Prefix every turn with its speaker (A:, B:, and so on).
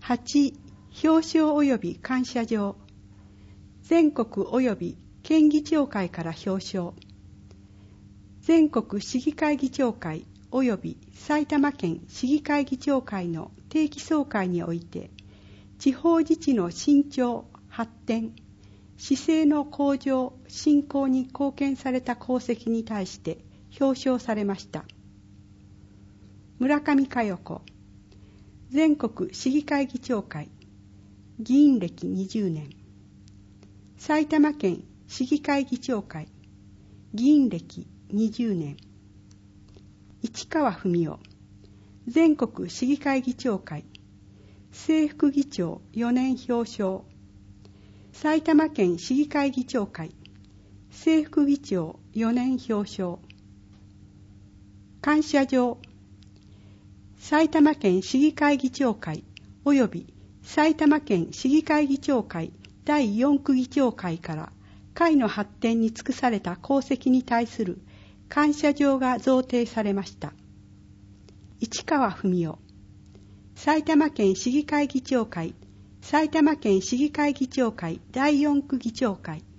A: 8、表彰及び感謝状。全国及び県議長会から表彰。全国市議会議長会及び埼玉県市議会議長会の定期総会において、地方自治の伸長、発展、市政の向上、振興に貢献された功績に対して表彰されました。村上佳代子、全国市議会議長会、議員歴20年。埼玉県市議会議長会、議員歴20年。市川文夫、全国市議会議長会、正副議長4年表彰。埼玉県市議会議長会、正副議長4年表彰。感謝状。埼玉県市議会議長会及び埼玉県市議会議長会第4区議長会から会の発展に尽くされた功績に対する感謝状が贈呈されました。市川文夫、埼玉県市議会議長会、埼玉県市議会議長会第4区議長会、